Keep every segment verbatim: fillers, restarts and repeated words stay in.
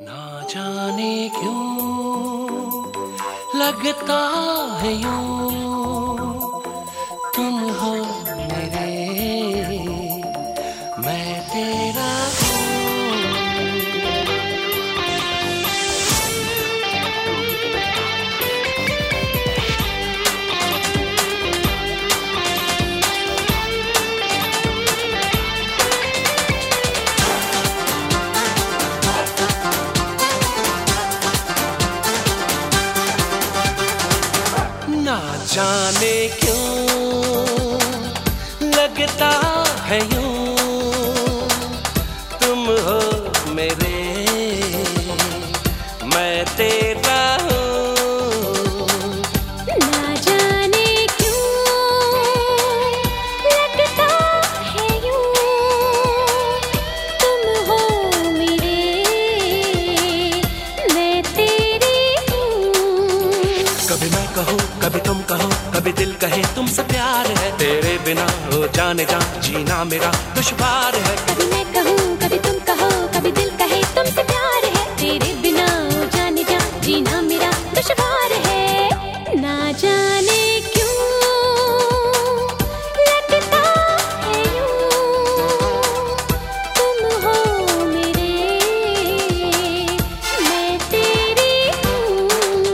ना जाने क्यों लगता है यूं, तुम हो मेरे, मैं तेरा हूँ। ना जाने क्यों लगता है यूं, तुम हो मेरे, मैं तेरा हूँ। ना जाने क्यों लगता है यूं, तुम हो मेरे, मैं तेरी हूँ। कभी मैं कहूँ कभी तुम कहो, कभी दिल कहे तुमसे प्यार है, तेरे बिना हो जाने जा जीना मेरा दुश्वार है। कभी मैं कहूँ कभी तुम कहो, कभी दिल कहे तुमसे प्यार है, तेरे बिना हो जाने जा जीना मेरा दुश्वार है। ना जाने क्यों लगता है यूं, तुम हो मेरे, मैं तेरी हूँ।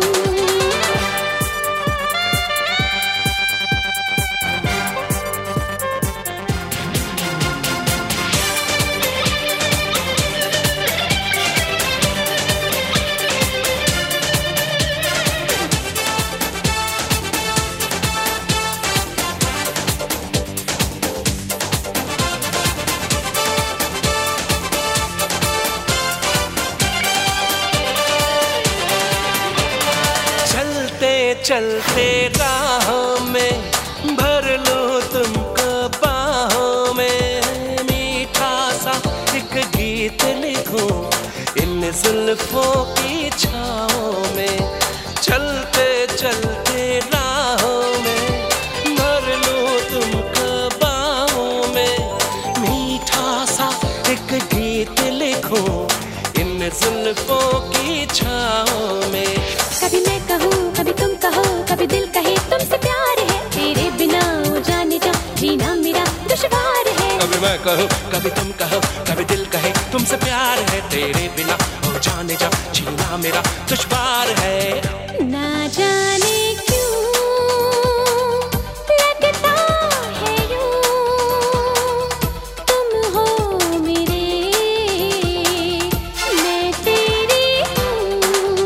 चलते राहों में भर लूं तुमको बाहों में, मीठा सा एक गीत लिखूं इन जुल्फों की छाओं में। चलते चलते राहों में भर लूं तुमको बाहों में, मीठा सा एक गीत लिखूं इन जुल्फों की छाओं में। कभी मैं कहूँ कभी तुम कहो, कभी दिल कहे तुमसे प्यार है, तेरे बिना हो जाने जा जीना मेरा दुश्वार है। कभी मैं कहूँ कभी तुम कहो, कभी दिल कहे तुमसे प्यार है, तेरे बिना हो जाने जा जीना मेरा दुश्वार है। ना जाने क्यों लगता है यूं, तुम हो मेरे, मैं तेरी हूँ।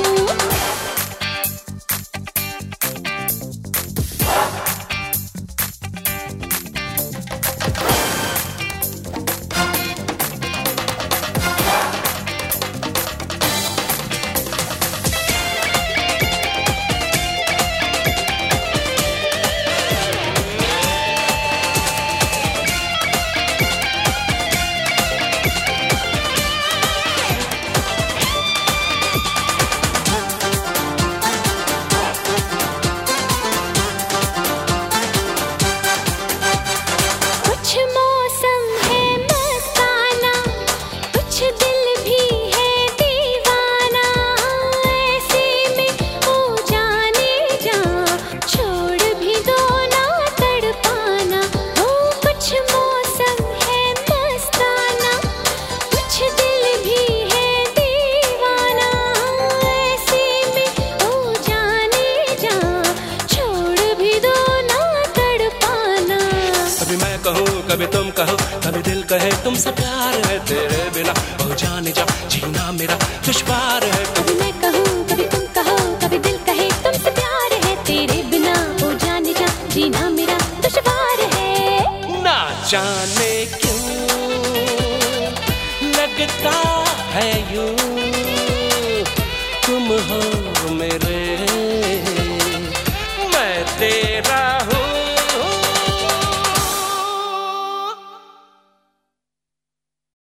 कभी तुम कहो, कभी दिल कहे तुमसे प्यार है, तेरे बिना हो जाने जा जीना मेरा दुश्वार है। कभी मैं कहूँ कभी तुम कहो, कभी दिल कहे तुमसे प्यार है, तेरे बिना हो जाने जा जीना मेरा दुश्वार है। ना जाने क्यों लगता है यूं,